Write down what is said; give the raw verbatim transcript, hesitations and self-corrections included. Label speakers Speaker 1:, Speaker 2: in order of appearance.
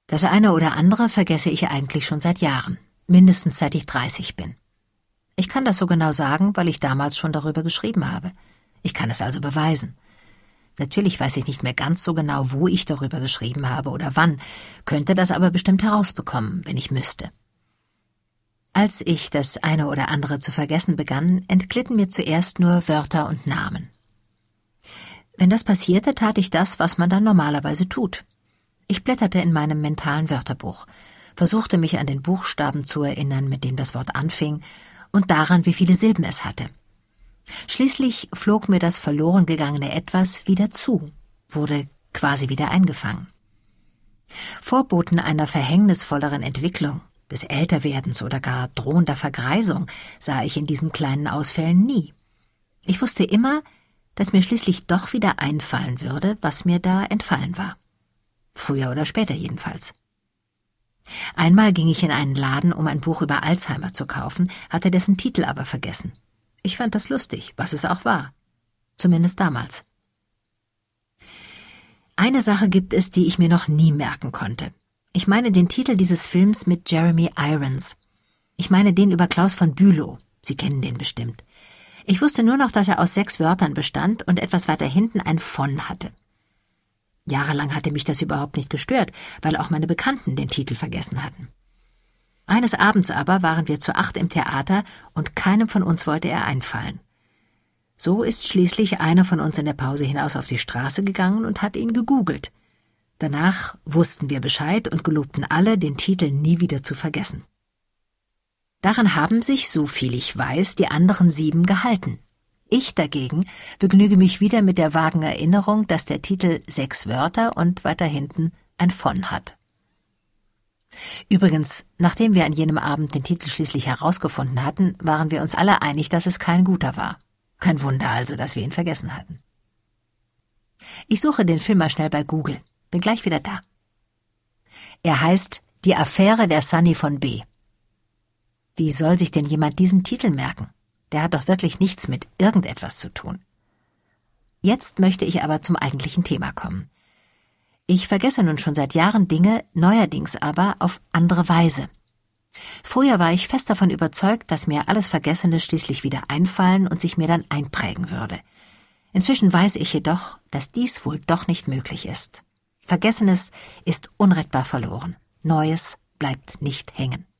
Speaker 1: Das eine oder andere vergesse ich eigentlich schon seit Jahren, mindestens seit ich dreißig bin. Ich kann das so genau sagen, weil ich damals schon darüber geschrieben habe. Ich kann es also beweisen. Natürlich weiß ich nicht mehr ganz so genau, wo ich darüber geschrieben habe oder wann, könnte das aber bestimmt herausbekommen, wenn ich müsste. Als ich das eine oder andere zu vergessen begann, entglitten mir zuerst nur Wörter und Namen. Wenn das passierte, tat ich das, was man dann normalerweise tut. Ich blätterte in meinem mentalen Wörterbuch, versuchte mich an den Buchstaben zu erinnern, mit dem das Wort anfing, und daran, wie viele Silben es hatte. Schließlich flog mir das verloren gegangene Etwas wieder zu, wurde quasi wieder eingefangen. Vorboten einer verhängnisvolleren Entwicklung, des Älterwerdens oder gar drohender Vergreisung sah ich in diesen kleinen Ausfällen nie. Ich wusste immer, dass mir schließlich doch wieder einfallen würde, was mir da entfallen war. Früher oder später jedenfalls. Einmal ging ich in einen Laden, um ein Buch über Alzheimer zu kaufen, hatte dessen Titel aber vergessen. Ich fand das lustig, was es auch war. Zumindest damals. Eine Sache gibt es, die ich mir noch nie merken konnte. Ich meine den Titel dieses Films mit Jeremy Irons. Ich meine den über Klaus von Bülow. Sie kennen den bestimmt. Ich wusste nur noch, dass er aus sechs Wörtern bestand und etwas weiter hinten ein von hatte. Jahrelang hatte mich das überhaupt nicht gestört, weil auch meine Bekannten den Titel vergessen hatten. Eines Abends aber waren wir zu acht im Theater und keinem von uns wollte er einfallen. So ist schließlich einer von uns in der Pause hinaus auf die Straße gegangen und hat ihn gegoogelt. Danach wussten wir Bescheid und gelobten alle, den Titel nie wieder zu vergessen. Daran haben sich, so viel ich weiß, die anderen sieben gehalten. Ich dagegen begnüge mich wieder mit der vagen Erinnerung, dass der Titel sechs Wörter und weiter hinten ein von hat. Übrigens, nachdem wir an jenem Abend den Titel schließlich herausgefunden hatten, waren wir uns alle einig, dass es kein guter war. Kein Wunder also, dass wir ihn vergessen hatten. Ich suche den Film mal schnell bei Google. Bin gleich wieder da. Er heißt Die Affäre der Sunny von B. Wie soll sich denn jemand diesen Titel merken? Der hat doch wirklich nichts mit irgendetwas zu tun. Jetzt möchte ich aber zum eigentlichen Thema kommen. Ich vergesse nun schon seit Jahren Dinge, neuerdings aber auf andere Weise. Früher war ich fest davon überzeugt, dass mir alles Vergessene schließlich wieder einfallen und sich mir dann einprägen würde. Inzwischen weiß ich jedoch, dass dies wohl doch nicht möglich ist. Vergessenes ist unrettbar verloren. Neues bleibt nicht hängen.